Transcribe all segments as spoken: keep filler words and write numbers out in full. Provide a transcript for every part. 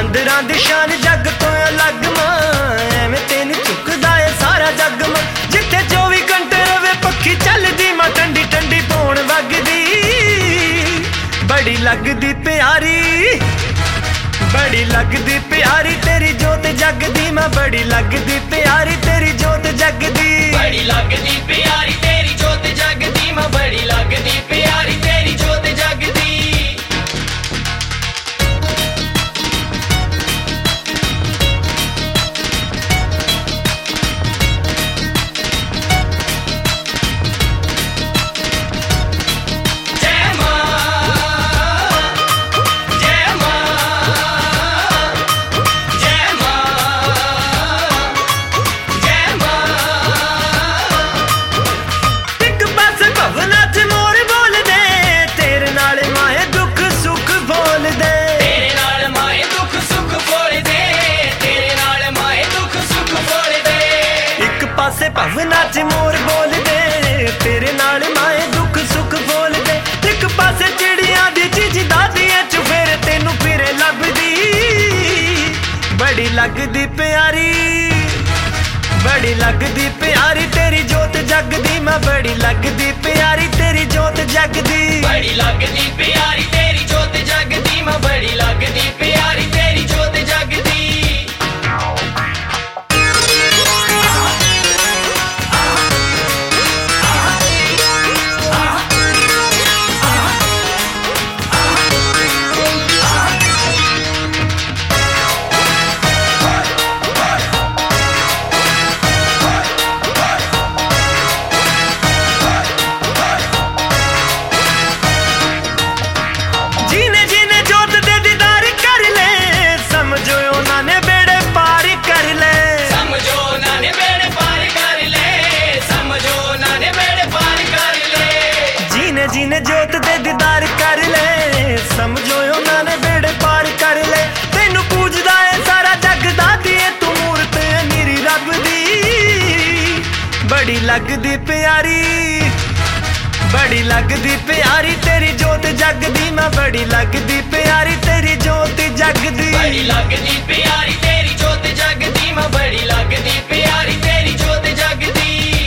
अंदरां दी शान जग तो अलग मां एवें तेन झुकदा है सारा जग मां जिथे चौबी घंटे रवे पक्खी चलदी मां ठंडी ठंडी पौन वगदी बड़ी लगदी प्यारी बड़ी लगदी प्यारी तेरी जोत जगदी मां बड़ी लगदी प्यारी तेरी जोत जगदी बड़ी लगदी प्यारी तेरी जोत जगदी मां बड़ी लगदी प्यारी तेरी जोत जगदी भवना च मोर बोल दे तेरे नाल माए दुख सुख बोल दे एक पासे चिड़ियां दी चिजदा दियां चुफेरे तेनू फिरे लभदी बड़ी लगदी प्यारी बड़ी लगदी प्यारी तेरी जोत जगदी मां बड़ी लगदी प्यारी तेरी जोत जगदी बड़ी लगदी प्यारी तेरी जोत जगदी मां बड़ी लगदी प्यारी तेरी जोत जगदी जिने जोत दे दीदार कर ले समझो उन्होंने बेड़े पार कर ले तेनू पूजदा है सारा जग दादी है तू मूरत निरी रब दी बड़ी लगदी प्यारी बड़ी लगदी प्यारी तेरी जोत जगदी मां बड़ी लगदी प्यारी तेरी जोत जगदी बड़ी लगदी प्यारी तेरी जोत जगदी मां बड़ी लगदी प्यारी तेरी जोत जगदी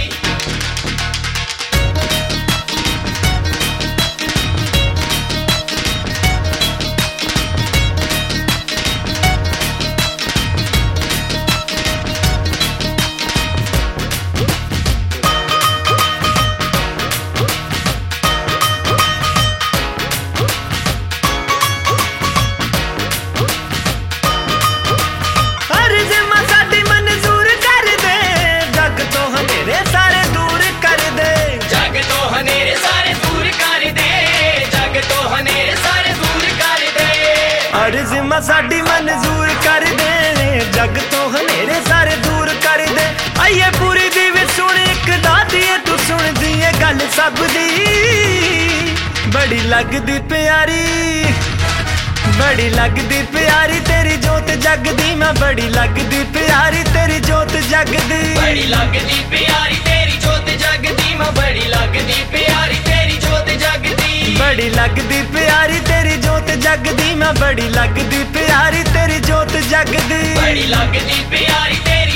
जिम्मा साडी मंजूर कर दे जग तो हनेरे सारे दूर कर दे आइए पूरी दी भी सुन एक दादी तू सुन दी है गल सब दी बड़ी लगदी प्यारी बड़ी लगदी प्यारी तेरी जोत जगदी मां बड़ी लगदी प्यारी तेरी जोत जगदी बड़ी लगदी प्यारी तेरी जोत जगदी मां बड़ी लगदी प्यारी तेरी जोत जगदी बड़ी लगदी प्यारी तेरी जोत जगदी मां बड़ी लगदी प्यारी तेरी जोत जगदी बड़ी लगदी प्यारी तेरी